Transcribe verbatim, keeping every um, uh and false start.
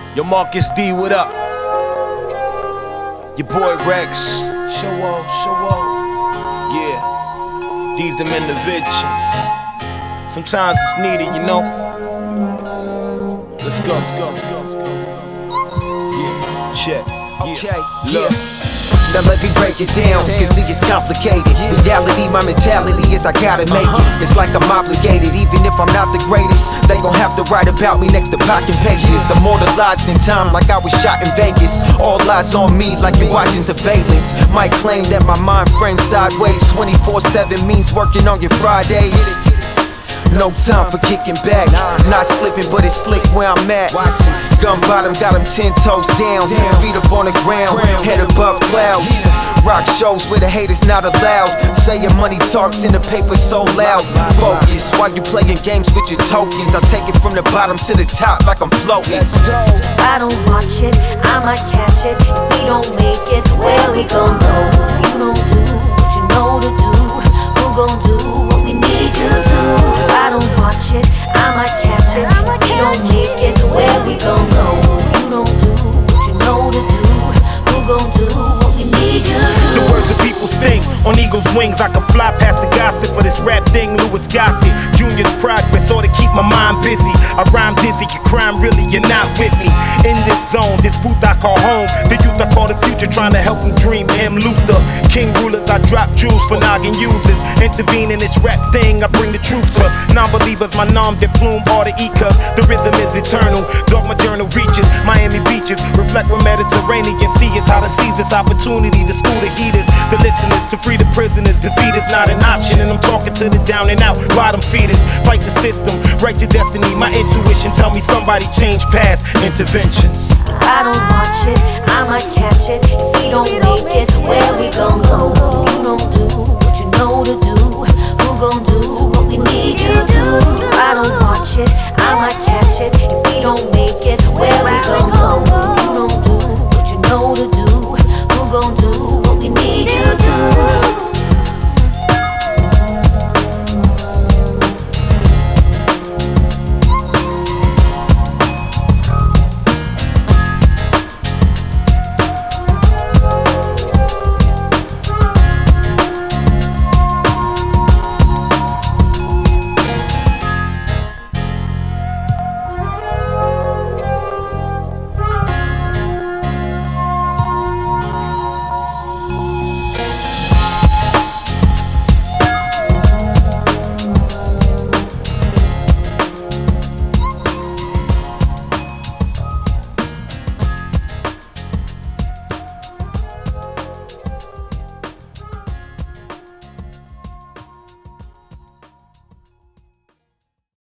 Yo, Marcus D, what up? Your boy Rex. Show up, show up. Yeah, these them interventions. Sometimes it's needed, you know. Let's go, let's go, let's go, let's go, let's go. Yeah, check. Okay, yeah. Look. Now let me break it down, cause see it's complicated. Reality, my mentality is I gotta make it. It's like I'm obligated, even if I'm not the greatest. They gon' have to write about me next to pocket pages. Immortalized in time like I was shot in Vegas. All eyes on me like you're watching surveillance. Might claim that my mind frames sideways. twenty-four seven means working on your Fridays. No time for kicking back. Not slipping, but it's slick where I'm at. Gun bottom, got them ten toes down. Feet up on the ground, head above clouds. Rock shows where the haters not allowed. Say your money talks in the paper so loud. Focus while you playing games with your tokens. I take it from the bottom to the top like I'm floating. I don't watch it, I might catch it. If we don't make it, where we gon' go? You don't do what you know to do. Who gon' do what we need you to? I don't watch it, I might catch it. If we don't make it, where we gon' go? You don't do what you know to do. Who gon' do what we need you to? The words of people sting on eagle's wings. I can fly past the gossip, but this rap thing, Louis Gossett. Junior's progress, or to keep my mind busy. I rhyme dizzy, you crime really, you're not with me. In this zone, this booth I call home. The youth I call the future, trying to help them dream. M. Luther, king rulers, I drop jewels for noggin users. Intervene in this rap thing, I bring the truth to non-believers. My nom de plume, all the E cause the rhythm is eternal. Dog my journal reaches, Miami beaches. Reflect what Mediterranean sea is. How to seize this opportunity to school the heaters. The listeners, to free the prisoners. Defeat is not an option, and I'm talking to the down and out bottom feeders. Fight the system, write your destiny. My intuition tell me somebody change past interventions. I don't watch it, I might catch it. If we don't make it, where we gon' go? If you don't do what you know to do, who gon' do what we need you to? I don't watch it, I might catch it. If we don't make it, where we gon' go?